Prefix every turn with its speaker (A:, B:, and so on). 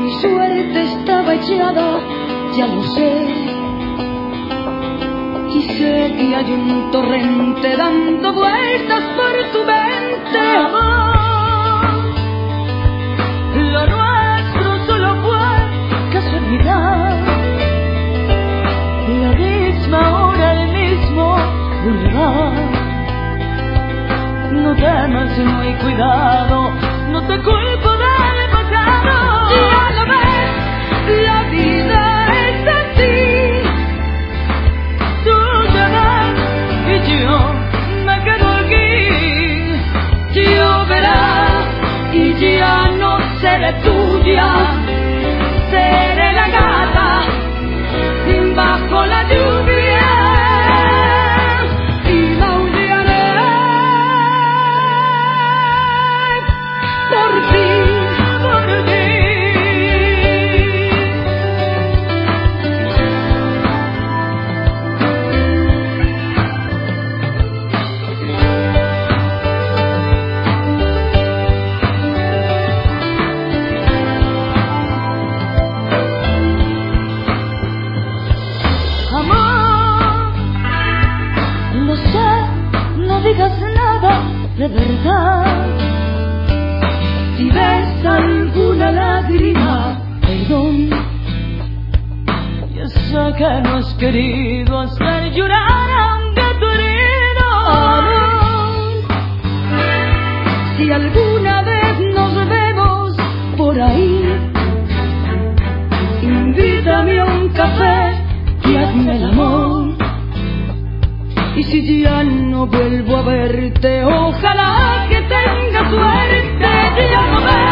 A: mi suerte estaba echada, ya lo sé. Y sé que hay un torrente dando vueltas por tu mente, amor. Lo nuestro solo fue casualidad. La misma hora, el mismo lugar. No temas, no hay cuidado, no te culpo del pasado. Ya lo ves, la vida es así. Tú te vas y yo me quedo aquí. Lloverá y ya no seré tuya. Seré la gata bajo la lluvia. De verdad, si ves alguna lágrima, perdón. Ya sé que no has querido hacer llorar a un gato herido, amor. Si alguna vez nos vemos por ahí, invítame a un café y hazme el amor. Y si ya no vuelvo a verte, ojalá que tenga suerte. Ya no